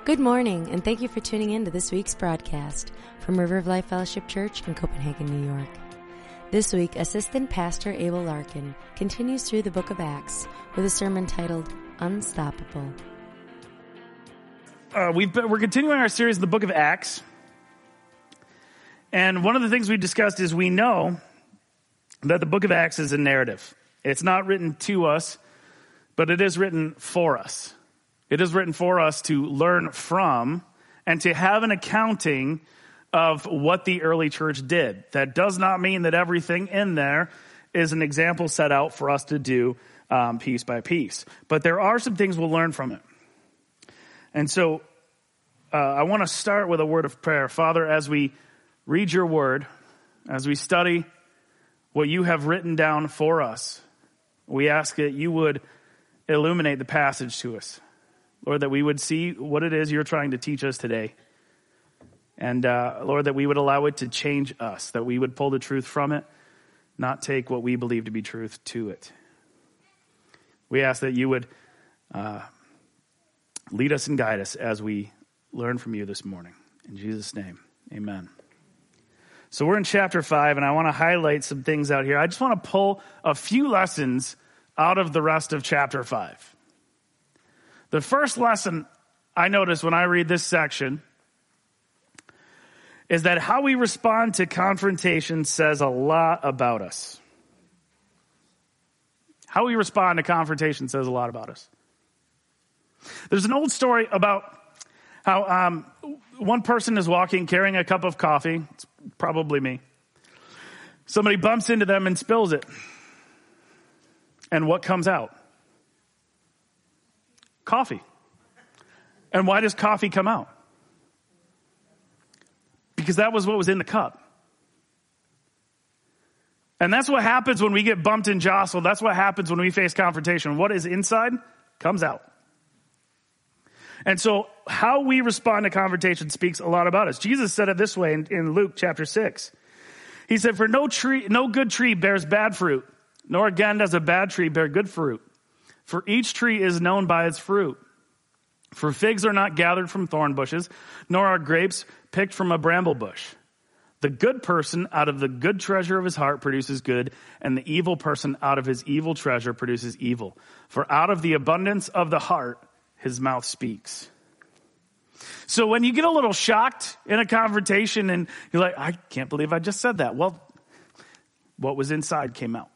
Good morning, and thank you for tuning in to this week's broadcast from River of Life Fellowship Church in Copenhagen, New York. This week, Assistant Pastor Abel Larkin continues through the book of Acts with a sermon titled Unstoppable. We're continuing our series in the book of Acts. And one of the things we discussed is we know that the book of Acts is a narrative. It's not written to us, but it is written for us. It is written for us to learn from and to have an accounting of what the early church did. That does not mean that everything in there is an example set out for us to do piece by piece. But there are some things we'll learn from it. And so I want to start with a word of prayer. Father, as we read your word, as we study what you have written down for us, we ask that you would illuminate the passage to us. Lord, that we would see what it is you're trying to teach us today. And Lord, that we would allow it to change us, that we would pull the truth from it, not take what we believe to be truth to it. We ask that you would lead us and guide us as we learn from you this morning. In Jesus' name, amen. So we're in chapter 5, and I want to highlight some things out here. I just want to pull a few lessons out of the rest of chapter 5. The first lesson I notice when I read this section is that how we respond to confrontation says a lot about us. How we respond to confrontation says a lot about us. There's an old story about how one person is walking carrying a cup of coffee. It's probably me. Somebody bumps into them and spills it. And what comes out? Coffee. And why does coffee come out? Because that was what was in the cup. And that's what happens when we get bumped and jostled. That's what happens when we face confrontation. What is inside comes out. And so how we respond to confrontation speaks a lot about us. Jesus said it this way in Luke chapter 6. He said, "For no good tree bears bad fruit, nor again does a bad tree bear good fruit. For each tree is known by its fruit. For figs are not gathered from thorn bushes, nor are grapes picked from a bramble bush. The good person out of the good treasure of his heart produces good, and the evil person out of his evil treasure produces evil. For out of the abundance of the heart, his mouth speaks." So when you get a little shocked in a confrontation and you're like, I can't believe I just said that. Well, what was inside came out.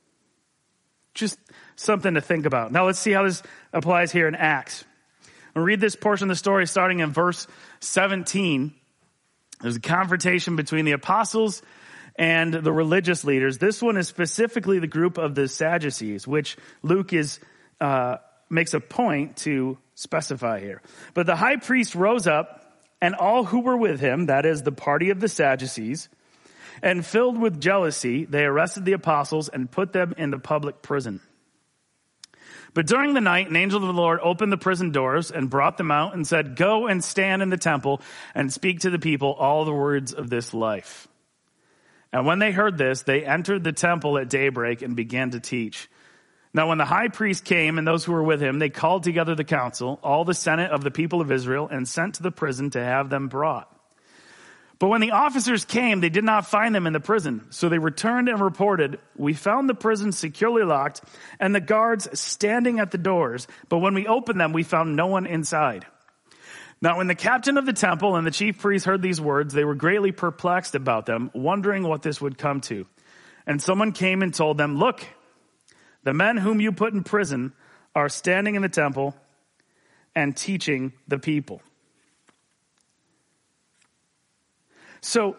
Just something to think about. Now let's see how this applies here in Acts. We'll read this portion of the story starting in verse 17. There's a confrontation between the apostles and the religious leaders. This one is specifically the group of the Sadducees, which Luke makes a point to specify here. But the high priest rose up, and all who were with him, that is the party of the Sadducees, and filled with jealousy, they arrested the apostles and put them in the public prison. But during the night, an angel of the Lord opened the prison doors and brought them out and said, "Go and stand in the temple and speak to the people all the words of this life." And when they heard this, they entered the temple at daybreak and began to teach. Now when the high priest came and those who were with him, they called together the council, all the senate of the people of Israel, and sent to the prison to have them brought. But when the officers came, they did not find them in the prison. So they returned and reported, "We found the prison securely locked and the guards standing at the doors. But when we opened them, we found no one inside." Now when the captain of the temple and the chief priests heard these words, they were greatly perplexed about them, wondering what this would come to. And someone came and told them, "Look, the men whom you put in prison are standing in the temple and teaching the people." So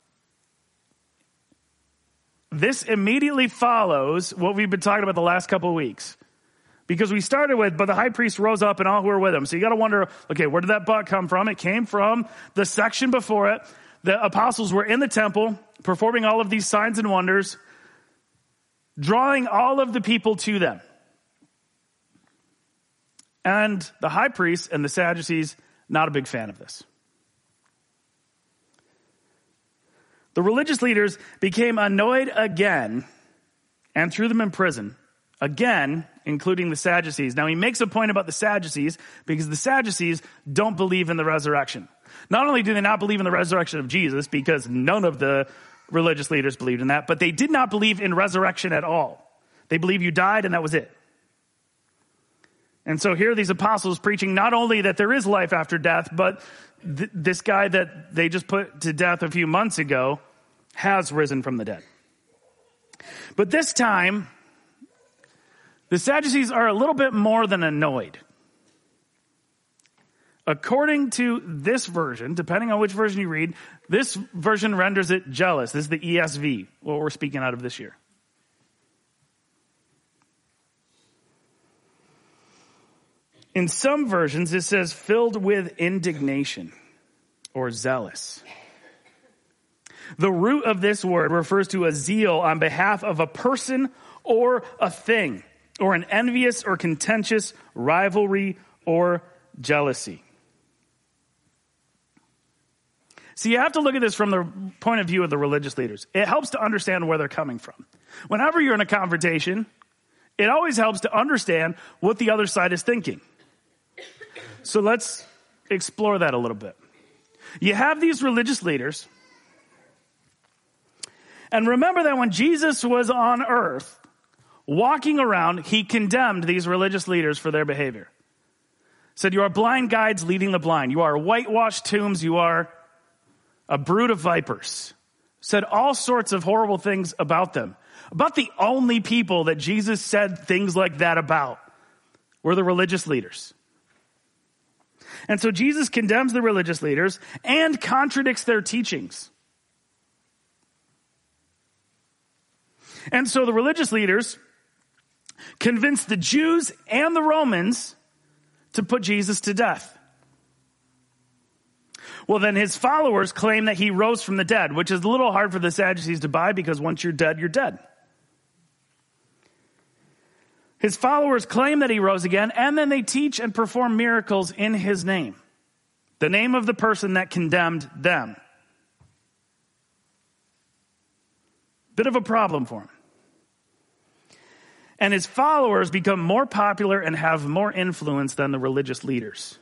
this immediately follows what we've been talking about the last couple of weeks. Because we started with, but the high priest rose up and all who were with him. So you got to wonder, okay, where did that but come from? It came from the section before it. The apostles were in the temple performing all of these signs and wonders, drawing all of the people to them. And the high priest and the Sadducees, not a big fan of this. The religious leaders became annoyed again and threw them in prison. Again, including the Sadducees. Now, he makes a point about the Sadducees because the Sadducees don't believe in the resurrection. Not only do they not believe in the resurrection of Jesus, because none of the religious leaders believed in that, but they did not believe in resurrection at all. They believe you died and that was it. And so here are these apostles preaching not only that there is life after death, but this guy that they just put to death a few months ago has risen from the dead. But this time, the Sadducees are a little bit more than annoyed. According to this version, depending on which version you read, this version renders it jealous. This is the ESV, what we're speaking out of this year. In some versions, it says filled with indignation or zealous. The root of this word refers to a zeal on behalf of a person or a thing, or an envious or contentious rivalry or jealousy. So you have to look at this from the point of view of the religious leaders. It helps to understand where they're coming from. Whenever you're in a confrontation, it always helps to understand what the other side is thinking. So let's explore that a little bit. You have these religious leaders. And remember that when Jesus was on earth, walking around, he condemned these religious leaders for their behavior. Said, you are blind guides leading the blind. You are whitewashed tombs. You are a brood of vipers. Said all sorts of horrible things about them. About the only people that Jesus said things like that about were the religious leaders. And so Jesus condemns the religious leaders and contradicts their teachings. And so the religious leaders convinced the Jews and the Romans to put Jesus to death. Well, then his followers claim that he rose from the dead, which is a little hard for the Sadducees to buy because once you're dead, you're dead. His followers claim that he rose again, and then they teach and perform miracles in his name, the name of the person that condemned them. Bit of a problem for him. And his followers become more popular and have more influence than the religious leaders.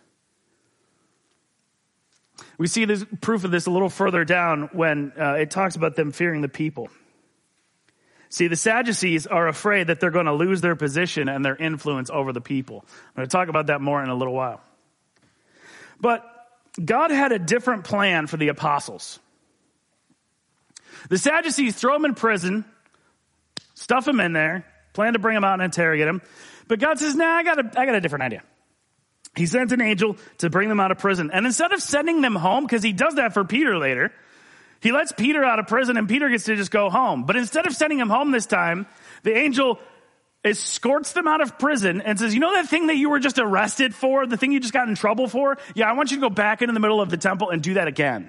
We see this proof of this a little further down when it talks about them fearing the people. See, the Sadducees are afraid that they're going to lose their position and their influence over the people. I'm going to talk about that more in a little while. But God had a different plan for the apostles. The Sadducees throw him in prison, stuff him in there, plan to bring him out and interrogate him. But God says, nah, I got a different idea. He sent an angel to bring them out of prison. And instead of sending them home, because he does that for Peter later, he lets Peter out of prison and Peter gets to just go home. But instead of sending him home this time, the angel escorts them out of prison and says, you know that thing that you were just arrested for, the thing you just got in trouble for? Yeah, I want you to go back into the middle of the temple and do that again.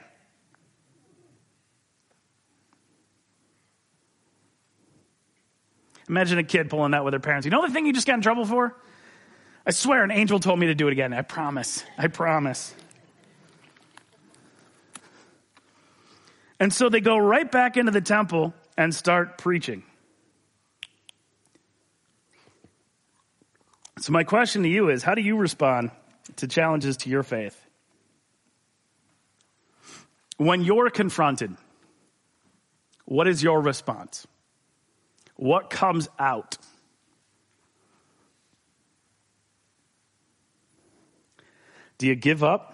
Imagine a kid pulling that with their parents. You know the thing you just got in trouble for? I swear an angel told me to do it again. I promise. I promise. And so they go right back into the temple and start preaching. So my question to you is, how do you respond to challenges to your faith? When you're confronted, what is your response? What comes out? Do you give up?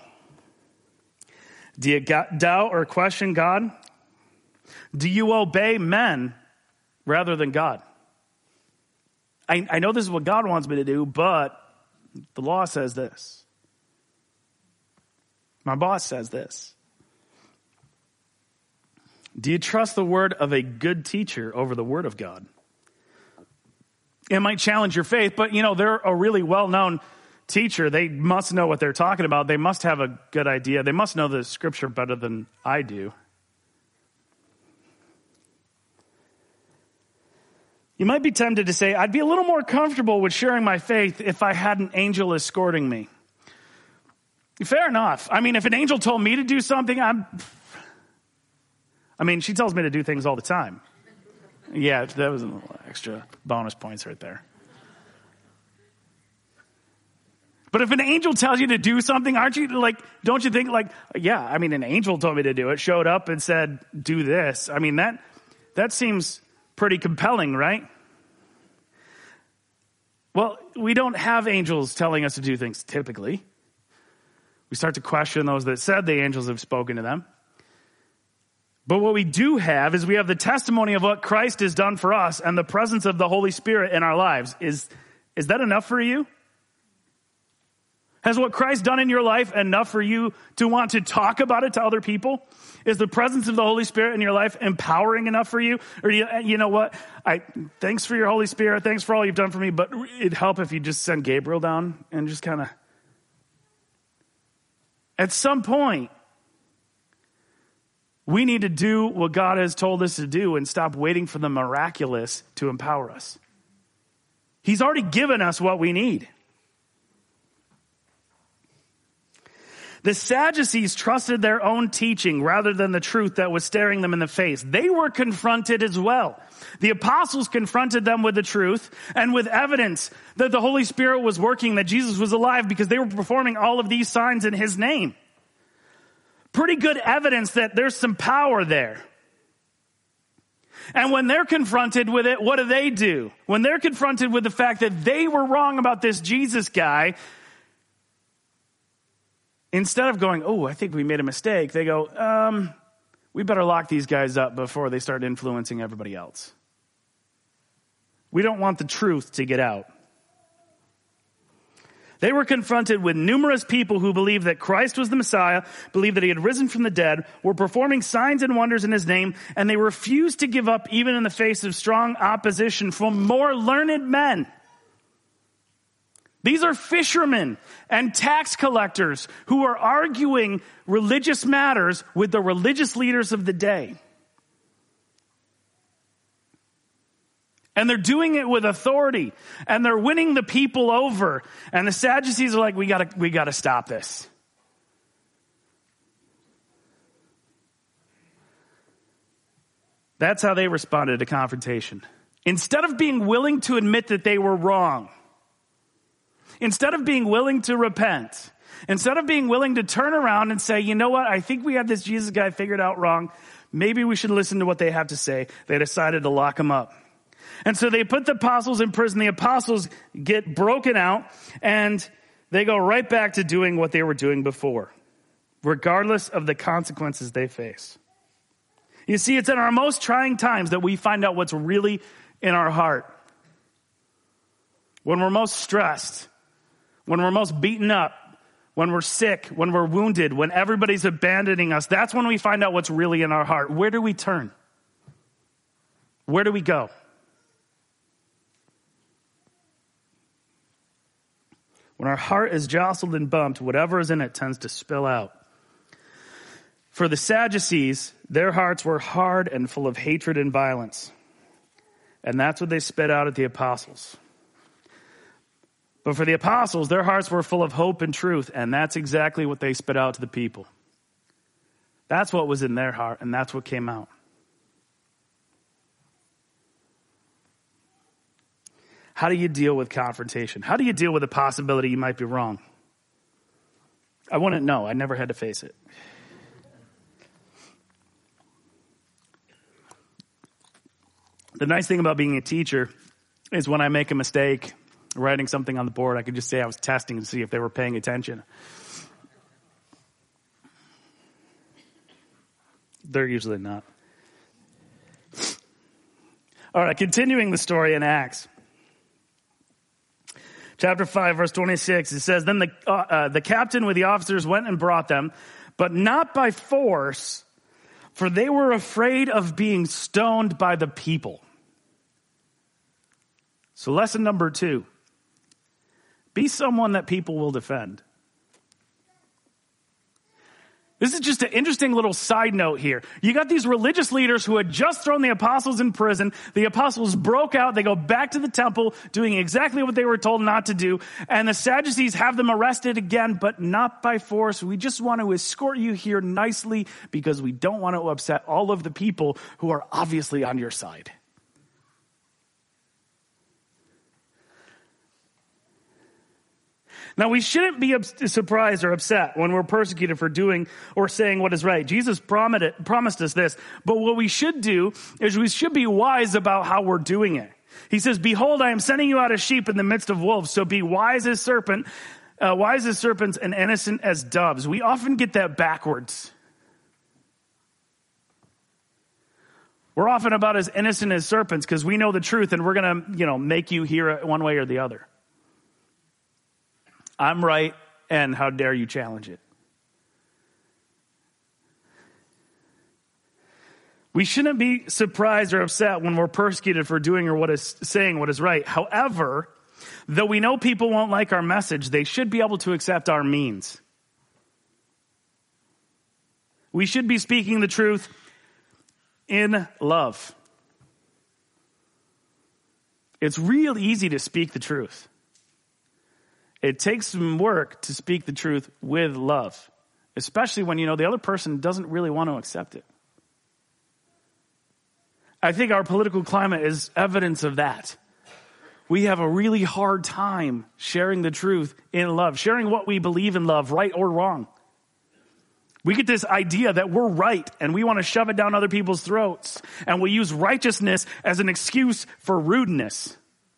Do you doubt or question God? Do you obey men rather than God? I know this is what God wants me to do, but the law says this. My boss says this. Do you trust the word of a good teacher over the word of God? It might challenge your faith, but they're a really well-known teacher. They must know what they're talking about. They must have a good idea. They must know the scripture better than I do. You might be tempted to say, I'd be a little more comfortable with sharing my faith if I had an angel escorting me. Fair enough. I mean, if an angel told me to do something, she tells me to do things all the time. Yeah, that was a little extra bonus points right there. But if an angel tells you to do something, don't you think yeah, I mean, an angel told me to do it, showed up and said, do this. I mean, that seems pretty compelling, right? Well, we don't have angels telling us to do things typically. We start to question those that said the angels have spoken to them. But what we do have is we have the testimony of what Christ has done for us and the presence of the Holy Spirit in our lives. Is that enough for you? Has what Christ done in your life enough for you to want to talk about it to other people? Is the presence of the Holy Spirit in your life empowering enough for you? Or you know what? Thanks for your Holy Spirit. Thanks for all you've done for me. But it'd help if you just send Gabriel down and just kind of... At some point, we need to do what God has told us to do and stop waiting for the miraculous to empower us. He's already given us what we need. The Sadducees trusted their own teaching rather than the truth that was staring them in the face. They were confronted as well. The apostles confronted them with the truth and with evidence that the Holy Spirit was working, that Jesus was alive, because they were performing all of these signs in his name. Pretty good evidence that there's some power there. And when they're confronted with it, what do? When they're confronted with the fact that they were wrong about this Jesus guy, instead of going, oh, I think we made a mistake, they go, we better lock these guys up before they start influencing everybody else. We don't want the truth to get out. They were confronted with numerous people who believed that Christ was the Messiah, believed that he had risen from the dead, were performing signs and wonders in his name, and they refused to give up even in the face of strong opposition from more learned men. These are fishermen and tax collectors who are arguing religious matters with the religious leaders of the day. And they're doing it with authority, and they're winning the people over. And the Sadducees are like, we gotta stop this. That's how they responded to confrontation. Instead of being willing to admit that they were wrong, instead of being willing to repent, instead of being willing to turn around and say, you know what, I think we had this Jesus guy figured out wrong. Maybe we should listen to what they have to say. They decided to lock him up. And so they put the apostles in prison. The apostles get broken out, and they go right back to doing what they were doing before, regardless of the consequences they face. You see, it's in our most trying times that we find out what's really in our heart. When we're most stressed, when we're most beaten up, when we're sick, when we're wounded, when everybody's abandoning us, that's when we find out what's really in our heart. Where do we turn? Where do we go? When our heart is jostled and bumped, whatever is in it tends to spill out. For the Sadducees, their hearts were hard and full of hatred and violence. And that's what they spit out at the apostles. But for the apostles, their hearts were full of hope and truth, and that's exactly what they spit out to the people. That's what was in their heart, and that's what came out. How do you deal with confrontation? How do you deal with the possibility you might be wrong? I wouldn't know. I never had to face it. The nice thing about being a teacher is when I make a mistake, writing something on the board, I could just say I was testing to see if they were paying attention. They're usually not. All right, continuing the story in Acts. Chapter 5, verse 26, it says, Then the captain with the officers went and brought them, but not by force, for they were afraid of being stoned by the people. So lesson number 2, be someone that people will defend. This is just an interesting little side note here. You got these religious leaders who had just thrown the apostles in prison. The apostles broke out. They go back to the temple doing exactly what they were told not to do. And the Sadducees have them arrested again, but not by force. We just want to escort you here nicely because we don't want to upset all of the people who are obviously on your side. Now, we shouldn't be surprised or upset when we're persecuted for doing or saying what is right. Jesus promised us this. But what we should do is we should be wise about how we're doing it. He says, behold, I am sending you out as sheep in the midst of wolves. So be wise as serpents and innocent as doves. We often get that backwards. We're often about as innocent as serpents because we know the truth and we're going to, make you hear it one way or the other. I'm right, and how dare you challenge it? We shouldn't be surprised or upset when we're persecuted for doing or saying what is right. However, though we know people won't like our message, they should be able to accept our means. We should be speaking the truth in love. It's real easy to speak the truth. It takes some work to speak the truth with love, especially when the other person doesn't really want to accept it. I think our political climate is evidence of that. We have a really hard time sharing the truth in love, sharing what we believe in love, right or wrong. We get this idea that we're right and we want to shove it down other people's throats, and we use righteousness as an excuse for rudeness.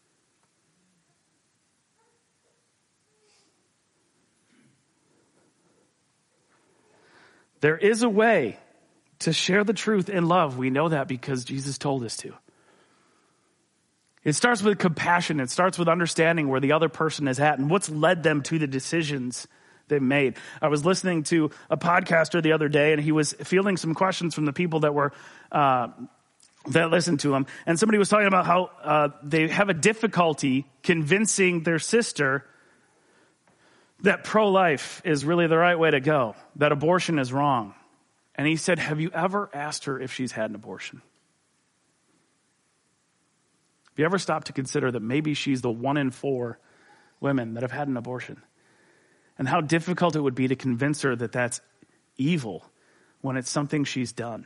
There is a way to share the truth in love. We know that because Jesus told us to. It starts with compassion. It starts with understanding where the other person is at and what's led them to the decisions they've made. I was listening to a podcaster the other day, and he was fielding some questions from the people that were that listened to him. And somebody was talking about how they have a difficulty convincing their sister that pro-life is really the right way to go, that abortion is wrong. And he said, have you ever asked her if she's had an abortion? Have you ever stopped to consider that maybe she's the 1 in 4 women that have had an abortion? And how difficult it would be to convince her that that's evil when it's something she's done.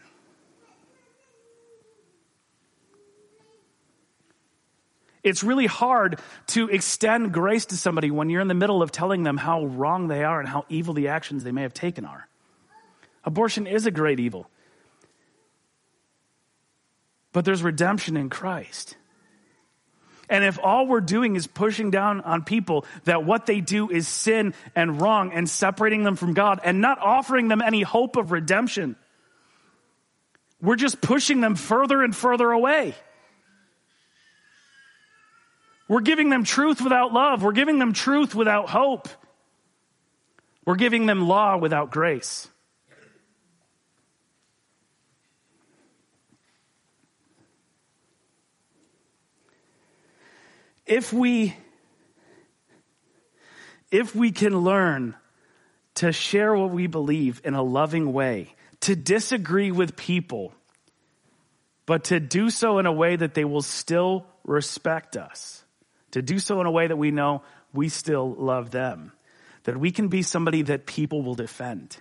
It's really hard to extend grace to somebody when you're in the middle of telling them how wrong they are and how evil the actions they may have taken are. Abortion is a great evil. But there's redemption in Christ. And if all we're doing is pushing down on people that what they do is sin and wrong and separating them from God and not offering them any hope of redemption, we're just pushing them further and further away. We're giving them truth without love. We're giving them truth without hope. We're giving them law without grace. If we can learn to share what we believe in a loving way, to disagree with people, but to do so in a way that they will still respect us, to do so in a way that we know we still love them, that we can be somebody that people will defend.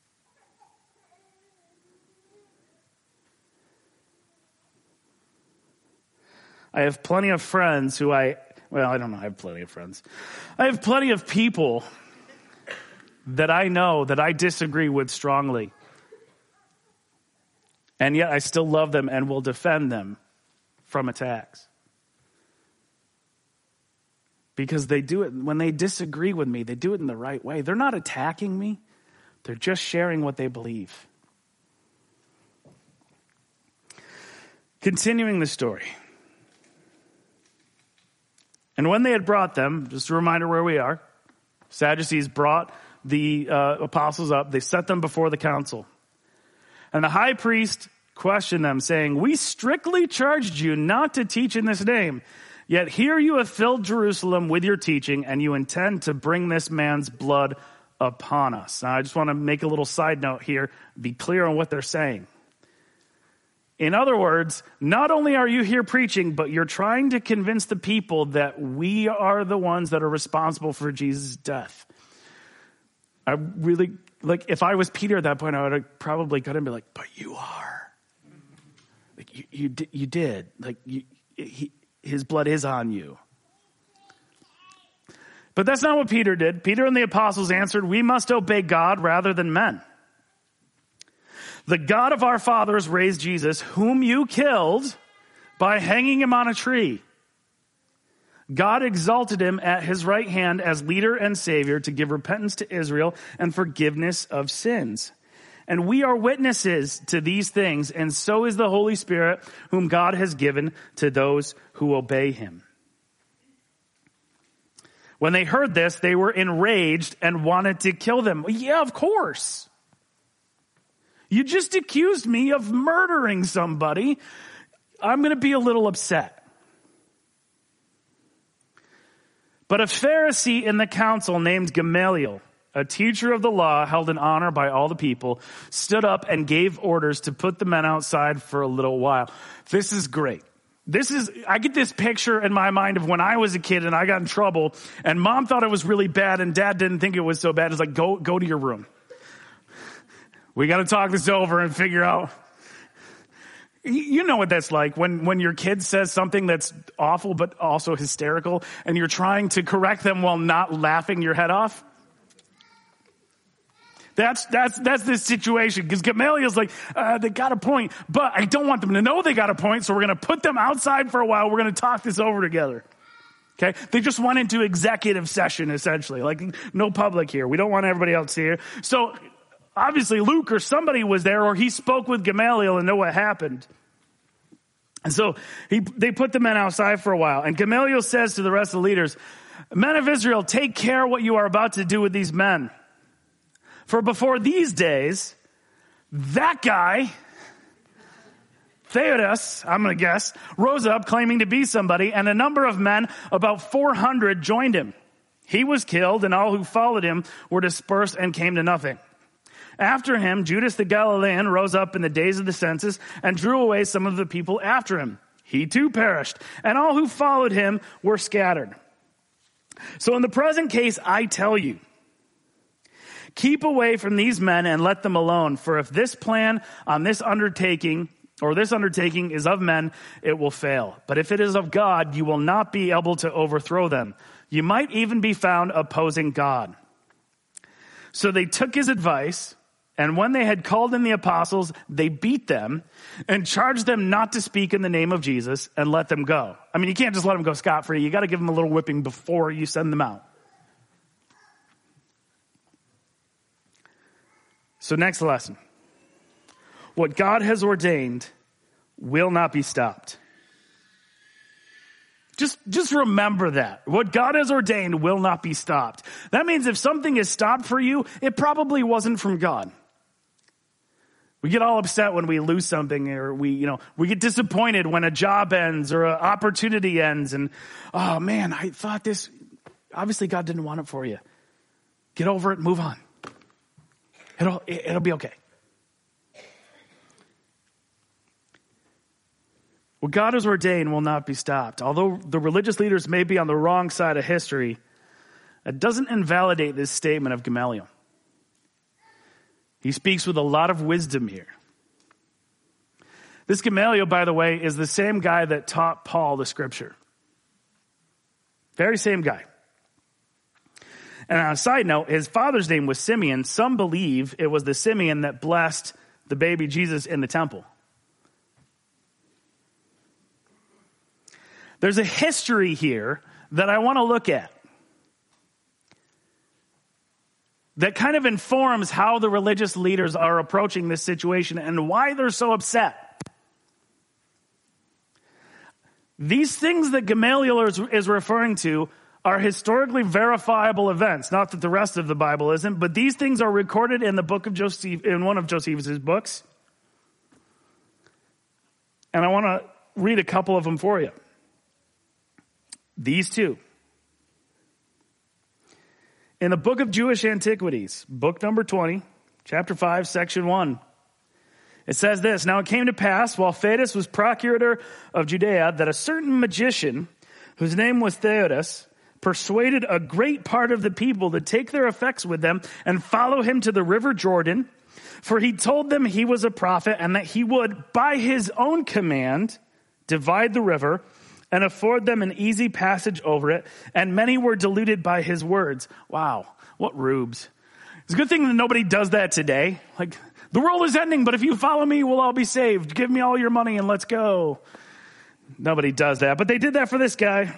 I have plenty of friends who I have plenty of friends. I have plenty of people that I know that I disagree with strongly. And yet I still love them and will defend them from attacks. Because they do it, when they disagree with me, they do it in the right way. They're not attacking me. They're just sharing what they believe. Continuing the story. And when they had brought them, just a reminder where we are, Sadducees brought the apostles up. They set them before the council. And the high priest questioned them, saying, we strictly charged you not to teach in this name. Yet here you have filled Jerusalem with your teaching, and you intend to bring this man's blood upon us. Now, I just want to make a little side note here, be clear on what they're saying. In other words, not only are you here preaching, but you're trying to convince the people that we are the ones that are responsible for Jesus' death. I really, if I was Peter at that point, I would have probably got him and be like, but you are. You did. His blood is on you. But that's not what Peter did. Peter and the apostles answered, "We must obey God rather than men. The God of our fathers raised Jesus, whom you killed by hanging him on a tree. God exalted him at his right hand as leader and savior to give repentance to Israel and forgiveness of sins. And we are witnesses to these things, and so is the Holy Spirit, whom God has given to those who obey him." When they heard this, they were enraged and wanted to kill them. Yeah, of course. You just accused me of murdering somebody. I'm going to be a little upset. But a Pharisee in the council named Gamaliel, a teacher of the law held in honor by all the people, stood up and gave orders to put the men outside for a little while. This is great. I get this picture in my mind of when I was a kid and I got in trouble and mom thought it was really bad and dad didn't think it was so bad. It's like, go to your room. We got to talk this over and figure out. You know what that's like when your kid says something that's awful but also hysterical and you're trying to correct them while not laughing your head off. That's this situation, because Gamaliel's like, they got a point, but I don't want them to know they got a point, so we're going to put them outside for a while. We're going to talk this over together. Okay? They just went into executive session, essentially. Like, no public here. We don't want everybody else here. So, obviously, Luke or somebody was there, or he spoke with Gamaliel and know what happened. And so, they put the men outside for a while. And Gamaliel says to the rest of the leaders, "Men of Israel, take care what you are about to do with these men. For before these days, that guy, Theudas, I'm going to guess, rose up claiming to be somebody, and a number of men, about 400, joined him. He was killed, and all who followed him were dispersed and came to nothing. After him, Judas the Galilean rose up in the days of the census and drew away some of the people after him. He too perished, and all who followed him were scattered. So in the present case, I tell you, keep away from these men and let them alone. For if this plan on this undertaking is of men, it will fail. But if it is of God, you will not be able to overthrow them. You might even be found opposing God." So they took his advice, and when they had called in the apostles, they beat them and charged them not to speak in the name of Jesus and let them go. I mean, you can't just let them go scot-free. You got to give them a little whipping before you send them out. So next lesson. What God has ordained will not be stopped. Just remember that. What God has ordained will not be stopped. That means if something is stopped for you, it probably wasn't from God. We get all upset when we lose something, or we get disappointed when a job ends or an opportunity ends, and oh man, I thought this, obviously God didn't want it for you. Get over it, move on. It'll be okay. What God has ordained will not be stopped. Although the religious leaders may be on the wrong side of history, it doesn't invalidate this statement of Gamaliel. He speaks with a lot of wisdom here. This Gamaliel, by the way, is the same guy that taught Paul the scripture. Very same guy. And on a side note, his father's name was Simeon. Some believe it was the Simeon that blessed the baby Jesus in the temple. There's a history here that I want to look at that kind of informs how the religious leaders are approaching this situation and why they're so upset. These things that Gamaliel is referring to are historically verifiable events. Not that the rest of the Bible isn't, but these things are recorded in the book of in one of Josephus' books. And I want to read a couple of them for you. These two. In the book of Jewish Antiquities, book number 20, chapter 5, section 1, it says this: "Now it came to pass, while Theudas was procurator of Judea, that a certain magician, whose name was Theudas, persuaded a great part of the people to take their effects with them and follow him to the river Jordan, for he told them he was a prophet and that he would, by his own command, divide the river and afford them an easy passage over it, and many were deluded by his words. Wow, what rubes. It's a good thing that nobody does that today. Like, the world is ending, but if you follow me, we'll all be saved. Give me all your money and let's go. Nobody does that, but they did that for this guy.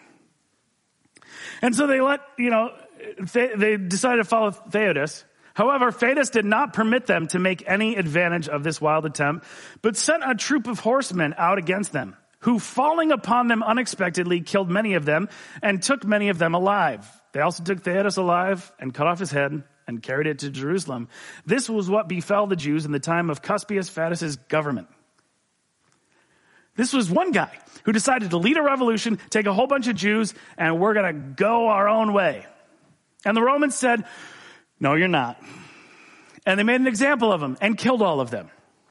And so they they decided to follow Theudas. However, Theudas did not permit them to make any advantage of this wild attempt, but sent a troop of horsemen out against them, who, falling upon them unexpectedly, killed many of them and took many of them alive. They also took Theudas alive and cut off his head and carried it to Jerusalem. This was what befell the Jews in the time of Cuspius Fadus' government. This was one guy who decided to lead a revolution, take a whole bunch of Jews, and we're going to go our own way. And the Romans said, no, you're not. And they made an example of him and killed all of them.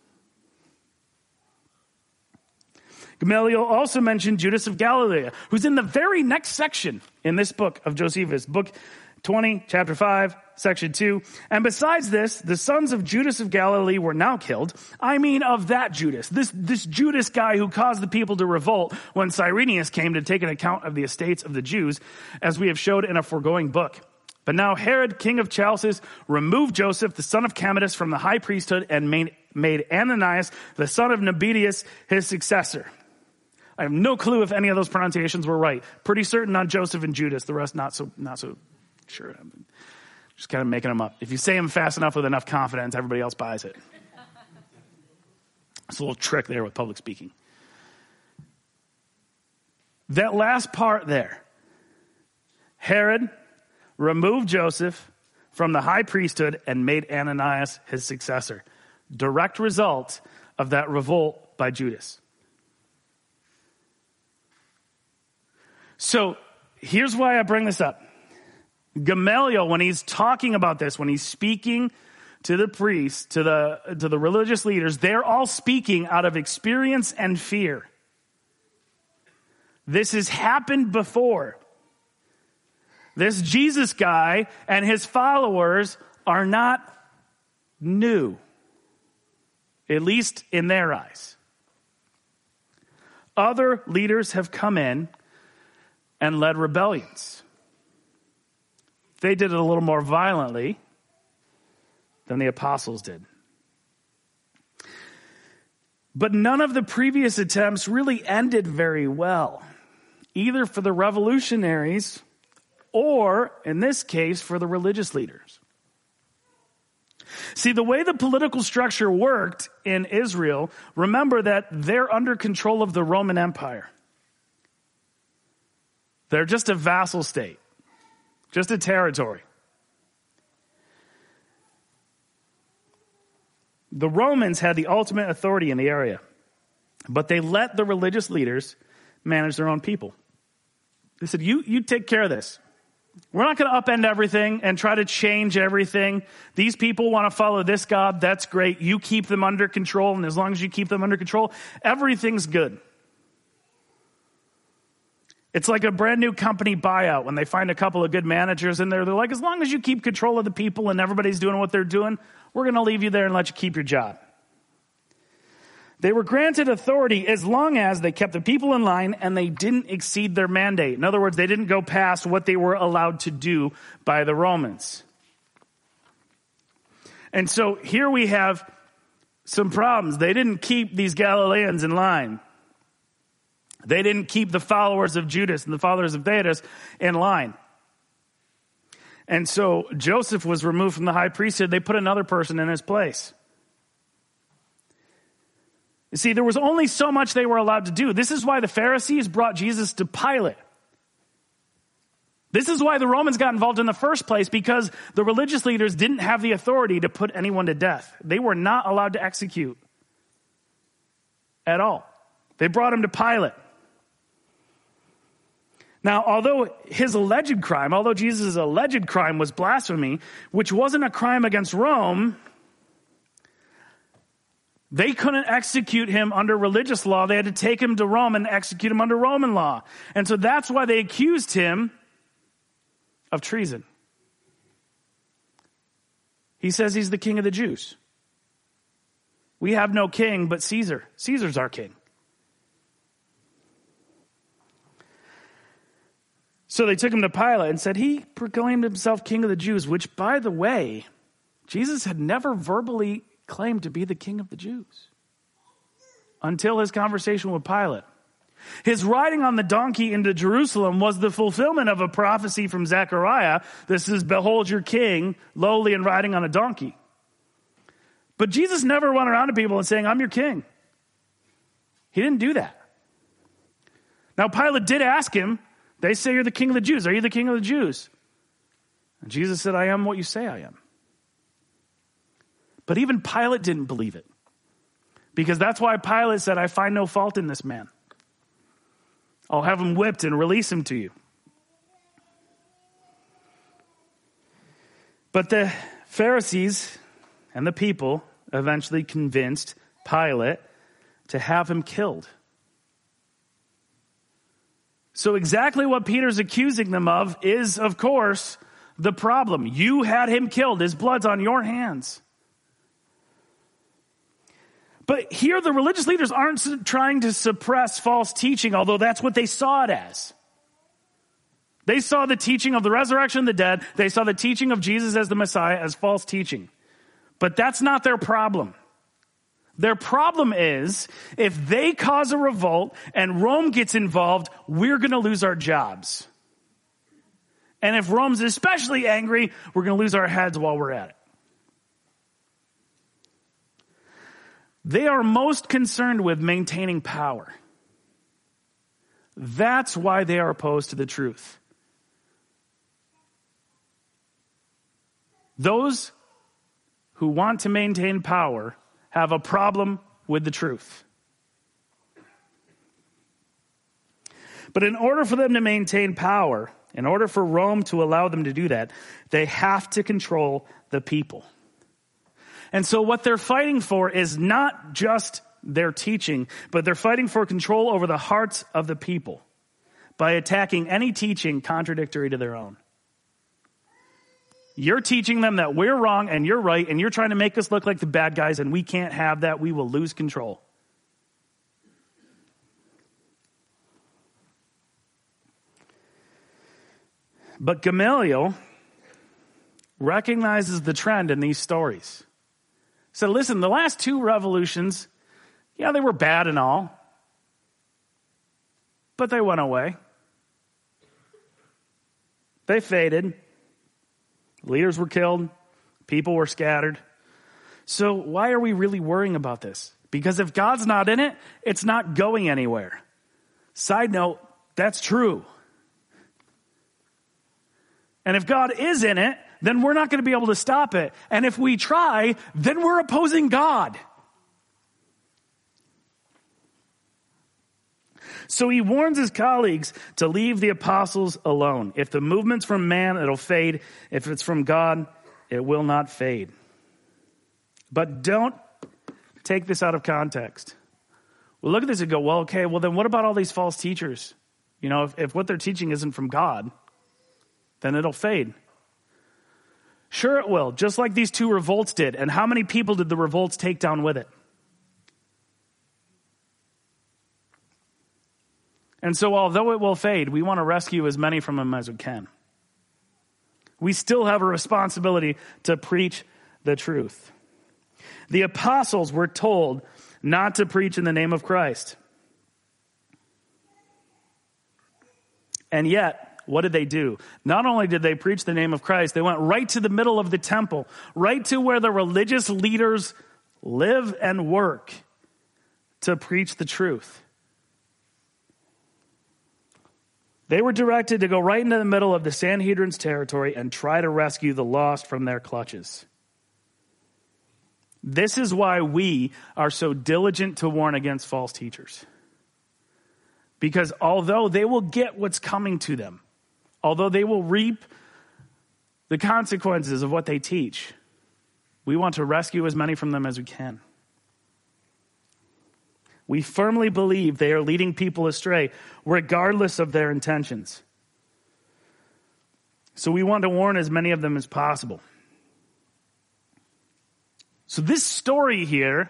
Gamaliel also mentioned Judas of Galilee, who's in the very next section in this book of Josephus, book 20, chapter 5, section 2. And besides this, the sons of Judas of Galilee were now killed. I mean of that Judas, this Judas guy who caused the people to revolt when Cyrenius came to take an account of the estates of the Jews, as we have showed in a foregoing book. But now Herod, king of Chalcis, removed Joseph, the son of Camillus, from the high priesthood and made Ananias, the son of Nabetius, his successor. I have no clue if any of those pronunciations were right. Pretty certain on Joseph and Judas. The rest not so sure. I'm just kind of making them up. If you say them fast enough with enough confidence, everybody else buys it. It's a little trick there with public speaking. That last part there. Herod removed Joseph from the high priesthood and made Ananias his successor. Direct result of that revolt by Judas. So here's why I bring this up. Gamaliel, when he's talking about this, when he's speaking to the priests, to the religious leaders, they're all speaking out of experience and fear. This has happened before. This Jesus guy and his followers are not new, at least in their eyes. Other leaders have come in and led rebellions. They did it a little more violently than the apostles did. But none of the previous attempts really ended very well, either for the revolutionaries or, in this case, for the religious leaders. See, the way the political structure worked in Israel, remember that they're under control of the Roman Empire. They're just a vassal state, just a territory. The Romans had the ultimate authority in the area, but they let the religious leaders manage their own people. They said, you take care of this. We're not going to upend everything and try to change everything. These people want to follow this God. That's great. You keep them under control, and as long as you keep them under control, everything's good. It's like a brand new company buyout when they find a couple of good managers in there. They're like, as long as you keep control of the people and everybody's doing what they're doing, we're going to leave you there and let you keep your job. They were granted authority as long as they kept the people in line and they didn't exceed their mandate. In other words, they didn't go past what they were allowed to do by the Romans. And so here we have some problems. They didn't keep these Galileans in line. They didn't keep the followers of Judas and the followers of Theudas in line. And so Joseph was removed from the high priesthood. They put another person in his place. You see, there was only so much they were allowed to do. This is why the Pharisees brought Jesus to Pilate. This is why the Romans got involved in the first place, because the religious leaders didn't have the authority to put anyone to death. They were not allowed to execute at all. They brought him to Pilate. Now, although Jesus' alleged crime was blasphemy, which wasn't a crime against Rome, they couldn't execute him under religious law. They had to take him to Rome and execute him under Roman law. And so that's why they accused him of treason. He says he's the king of the Jews. We have no king but Caesar. Caesar's our king. So they took him to Pilate and said, he proclaimed himself king of the Jews, which, by the way, Jesus had never verbally claimed to be the king of the Jews until his conversation with Pilate. His riding on the donkey into Jerusalem was the fulfillment of a prophecy from Zechariah. This is, behold your king, lowly and riding on a donkey. But Jesus never went around to people and saying, I'm your king. He didn't do that. Now Pilate did ask him, they say you're the king of the Jews. Are you the king of the Jews? And Jesus said, I am what you say I am. But even Pilate didn't believe it. Because that's why Pilate said, I find no fault in this man. I'll have him whipped and release him to you. But the Pharisees and the people eventually convinced Pilate to have him killed. So exactly what Peter's accusing them of is, of course, the problem. You had him killed. His blood's on your hands. But here the religious leaders aren't trying to suppress false teaching, although that's what they saw it as. They saw the teaching of the resurrection of the dead. They saw the teaching of Jesus as the Messiah as false teaching. But that's not their problem. Their problem is, if they cause a revolt and Rome gets involved, we're going to lose our jobs. And if Rome's especially angry, we're going to lose our heads while we're at it. They are most concerned with maintaining power. That's why they are opposed to the truth. Those who want to maintain power have a problem with the truth. But in order for them to maintain power, in order for Rome to allow them to do that, they have to control the people. And so what they're fighting for is not just their teaching, but they're fighting for control over the hearts of the people by attacking any teaching contradictory to their own. You're teaching them that we're wrong and you're right, and you're trying to make us look like the bad guys, and we can't have that. We will lose control. But Gamaliel recognizes the trend in these stories. So listen, the last two revolutions, yeah, they were bad and all, but they went away. They faded. Leaders were killed. People were scattered. So why are we really worrying about this? Because if God's not in it, it's not going anywhere. Side note, that's true. And if God is in it, then we're not going to be able to stop it. And if we try, then we're opposing God. So he warns his colleagues to leave the apostles alone. If the movement's from man, it'll fade. If it's from God, it will not fade. But don't take this out of context. We'll look at this and go, well, okay, well then what about all these false teachers? You know, if what they're teaching isn't from God, then it'll fade. Sure it will, just like these two revolts did. And how many people did the revolts take down with it? And so although it will fade, we want to rescue as many from them as we can. We still have a responsibility to preach the truth. The apostles were told not to preach in the name of Christ. And yet, what did they do? Not only did they preach the name of Christ, they went right to the middle of the temple, right to where the religious leaders live and work to preach the truth. They were directed to go right into the middle of the Sanhedrin's territory and try to rescue the lost from their clutches. This is why we are so diligent to warn against false teachers. Because although they will get what's coming to them, although they will reap the consequences of what they teach, we want to rescue as many from them as we can. We firmly believe they are leading people astray, regardless of their intentions. So we want to warn as many of them as possible. So this story here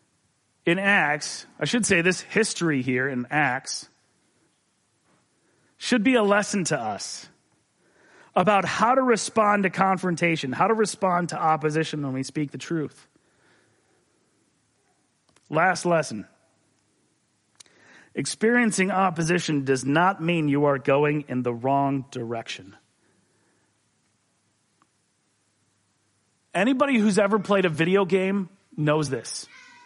in Acts, I should say this history here in Acts, should be a lesson to us about how to respond to confrontation, how to respond to opposition when we speak the truth. Last lesson. Experiencing opposition does not mean you are going in the wrong direction. Anybody who's ever played a video game knows this.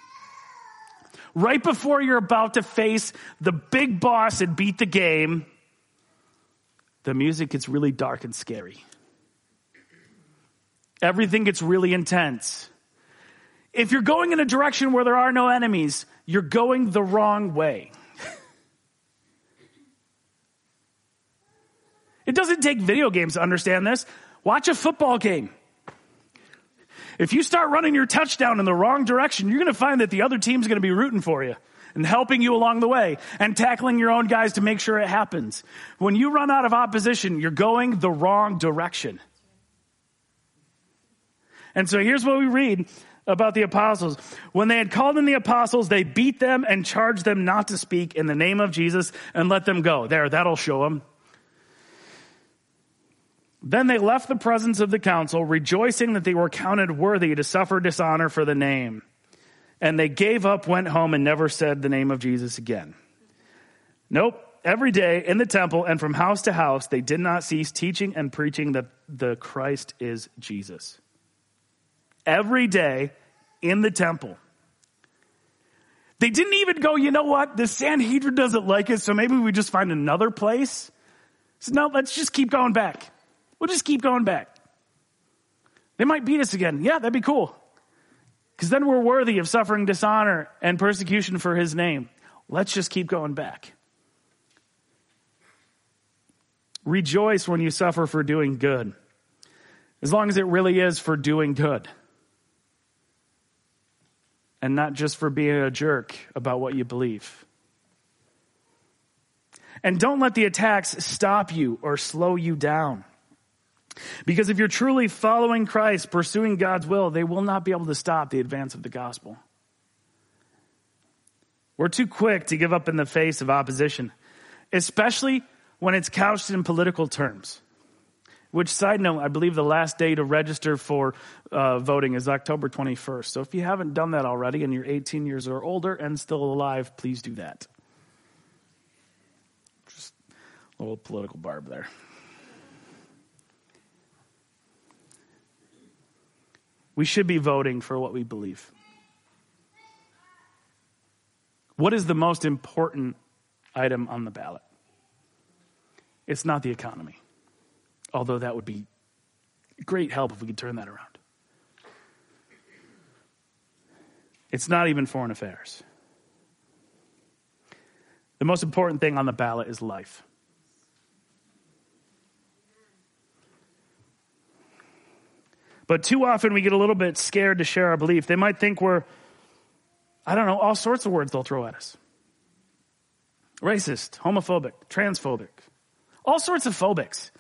Right before you're about to face the big boss and beat the game, the music gets really dark and scary. Everything gets really intense. If you're going in a direction where there are no enemies, you're going the wrong way. It doesn't take video games to understand this. Watch a football game. If you start running your touchdown in the wrong direction, you're going to find that the other team's going to be rooting for you and helping you along the way and tackling your own guys to make sure it happens. When you run out of opposition, you're going the wrong direction. And so here's what we read about the apostles. When they had called in the apostles, they beat them and charged them not to speak in the name of Jesus and let them go. There, that'll show them. Then they left the presence of the council, rejoicing that they were counted worthy to suffer dishonor for the name. And they gave up, went home, and never said the name of Jesus again. Nope. Every day in the temple and from house to house, they did not cease teaching and preaching that the Christ is Jesus. Every day in the temple. They didn't even go, you know what? The Sanhedrin doesn't like it, so maybe we just find another place. So no, let's just keep going back. We'll just keep going back. They might beat us again. Yeah, that'd be cool. Because then we're worthy of suffering dishonor and persecution for his name. Let's just keep going back. Rejoice when you suffer for doing good. As long as it really is for doing good. And not just for being a jerk about what you believe. And don't let the attacks stop you or slow you down. Because if you're truly following Christ, pursuing God's will, they will not be able to stop the advance of the gospel. We're too quick to give up in the face of opposition, especially when it's couched in political terms. Which, side note, I believe the last day to register for voting is October 21st. So if you haven't done that already and you're 18 years or older and still alive, please do that. Just a little political barb there. We should be voting for what we believe. What is the most important item on the ballot? It's not the economy. Although that would be great help if we could turn that around. It's not even foreign affairs. The most important thing on the ballot is life. But too often we get a little bit scared to share our belief. They might think we're, all sorts of words they'll throw at us. Racist, homophobic, transphobic, all sorts of phobics.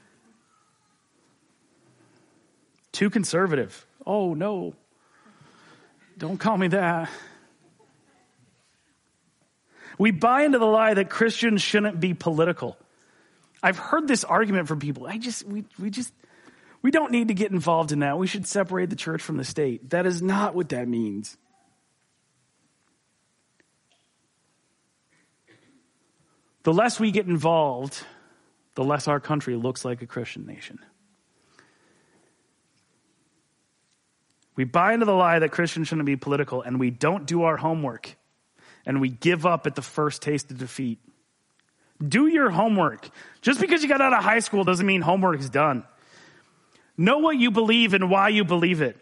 Too conservative. Oh, no. Don't call me that. We buy into the lie that Christians shouldn't be political. I've heard this argument from people. We don't need to get involved in that. We should separate the church from the state. That is not what that means. The less we get involved, the less our country looks like a Christian nation. We buy into the lie that Christians shouldn't be political, and we don't do our homework, and we give up at the first taste of defeat. Do your homework. Just because you got out of high school doesn't mean homework is done. Know what you believe and why you believe it.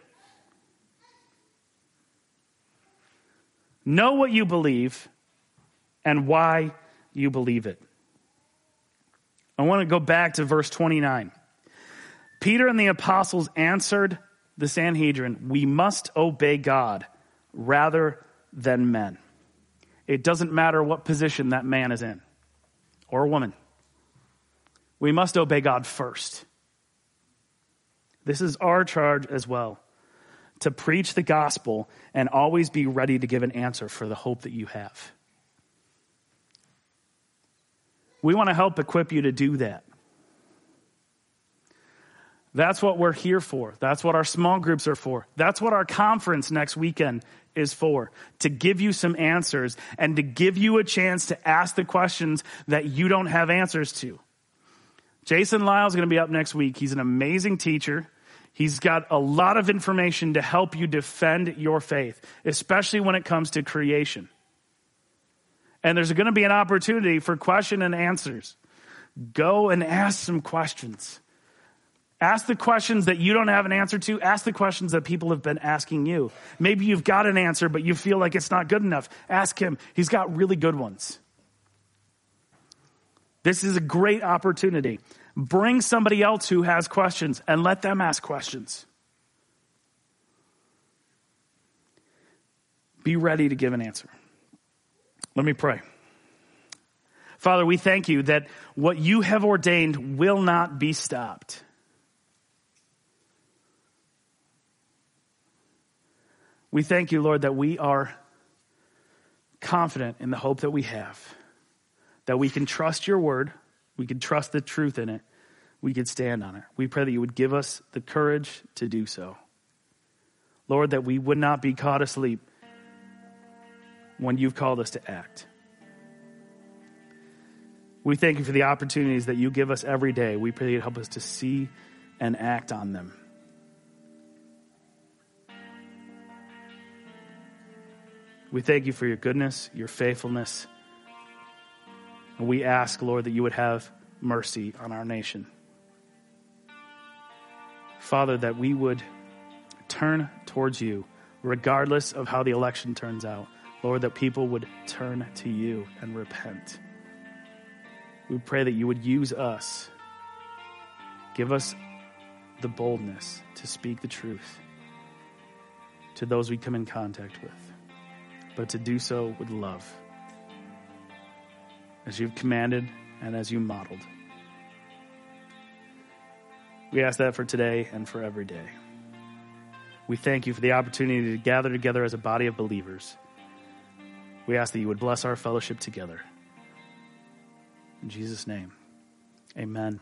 Know what you believe and why you believe it. I want to go back to verse 29. Peter and the apostles answered the Sanhedrin, "We must obey God rather than men." It doesn't matter what position that man is in or woman. We must obey God first. This is our charge as well, to preach the gospel and always be ready to give an answer for the hope that you have. We want to help equip you to do that. That's what we're here for. That's what our small groups are for. That's what our conference next weekend is for, to give you some answers and to give you a chance to ask the questions that you don't have answers to. Jason Lyle is going to be up next week. He's an amazing teacher. He's got a lot of information to help you defend your faith, especially when it comes to creation. And there's going to be an opportunity for question and answers. Go and ask some questions. Ask the questions that you don't have an answer to. Ask the questions that people have been asking you. Maybe you've got an answer, but you feel like it's not good enough. Ask him. He's got really good ones. This is a great opportunity. Bring somebody else who has questions and let them ask questions. Be ready to give an answer. Let me pray. Father, we thank you that what you have ordained will not be stopped. We thank you, Lord, that we are confident in the hope that we have, that we can trust your word, we can trust the truth in it, we can stand on it. We pray that you would give us the courage to do so. Lord, that we would not be caught asleep when you've called us to act. We thank you for the opportunities that you give us every day. We pray that you'd help us to see and act on them. We thank you for your goodness, your faithfulness. And we ask, Lord, that you would have mercy on our nation. Father, that we would turn towards you, regardless of how the election turns out. Lord, that people would turn to you and repent. We pray that you would use us. Give us the boldness to speak the truth to those we come in contact with, but to do so with love, as you've commanded and as you modeled. We ask that for today and for every day. We thank you for the opportunity to gather together as a body of believers. We ask that you would bless our fellowship together. In Jesus' name, amen.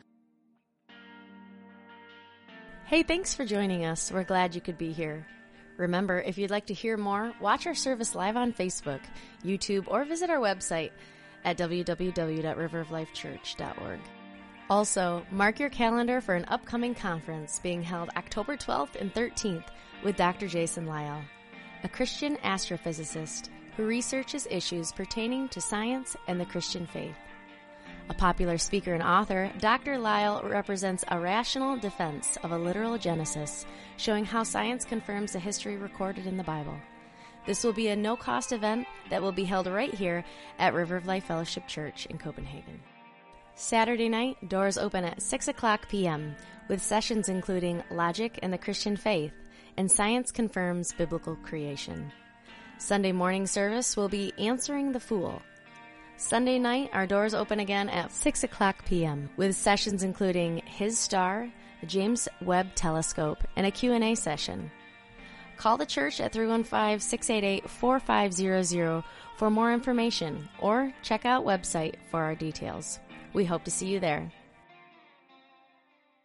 Hey, thanks for joining us. We're glad you could be here. Remember, if you'd like to hear more, watch our service live on Facebook, YouTube, or visit our website at www.riveroflifechurch.org. Also, mark your calendar for an upcoming conference being held October 12th and 13th with Dr. Jason Lyle, a Christian astrophysicist who researches issues pertaining to science and the Christian faith. A popular speaker and author, Dr. Lyle represents a rational defense of a literal Genesis, showing how science confirms the history recorded in the Bible. This will be a no-cost event that will be held right here at River of Life Fellowship Church in Copenhagen. Saturday night, doors open at 6 o'clock p.m., with sessions including Logic and the Christian Faith and Science Confirms Biblical Creation. Sunday morning service will be Answering the Fool. Sunday night, our doors open again at 6 o'clock p.m., with sessions including His Star, the James Webb Telescope, and a Q&A session. Call the church at 315-688-4500 for more information, or check out website for our details. We hope to see you there.